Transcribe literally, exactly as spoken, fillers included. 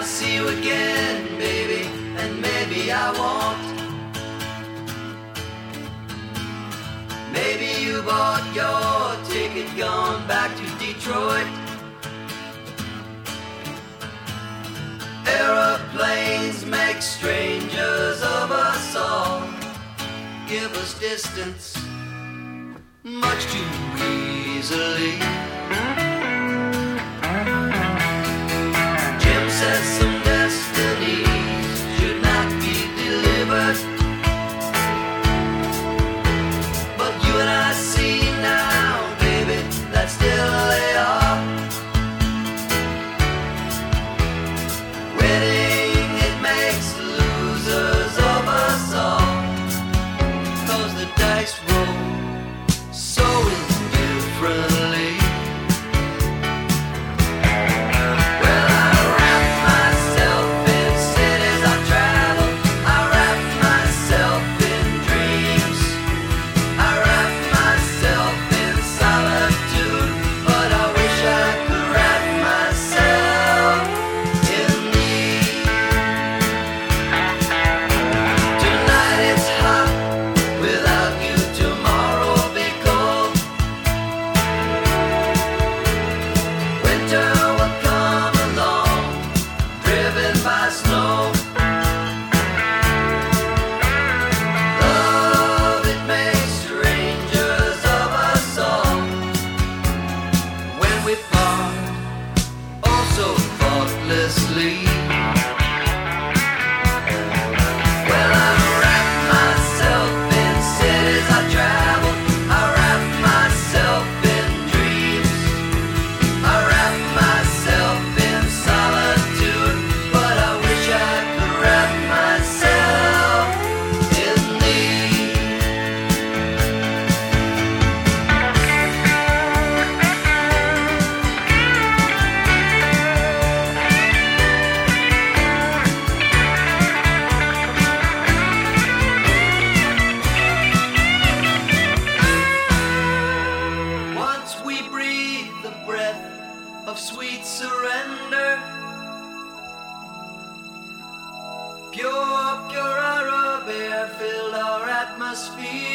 see you again, baby, and maybe I won't. Maybe you bought your ticket, gone back to Detroit. Aeroplanes make strangers of us all, give us distance much too easily. Jim says some destinies should not be delivered, but you and I see now, baby, that still they are. Winning, it makes losers of us all, 'cause the dice roll so indifferently. Well, I wrap myself in cities I travel, I wrap myself in dreams, I wrap myself in solitude, but I wish I could wrap myself in thee. Tonight it's hot, without you tomorrow will be cold. Winter will come along, driven by snow. Love, it makes strangers of us all, when we part oh so thoughtlessly. Well, I wrap myself in cities I travel, I wrap myself in dreams, I wrap myself in solitude, but I wish I could wrap myself in thee. Once we breathe the breath of sweet surrender, pure, pure Arab air filled our atmosphere.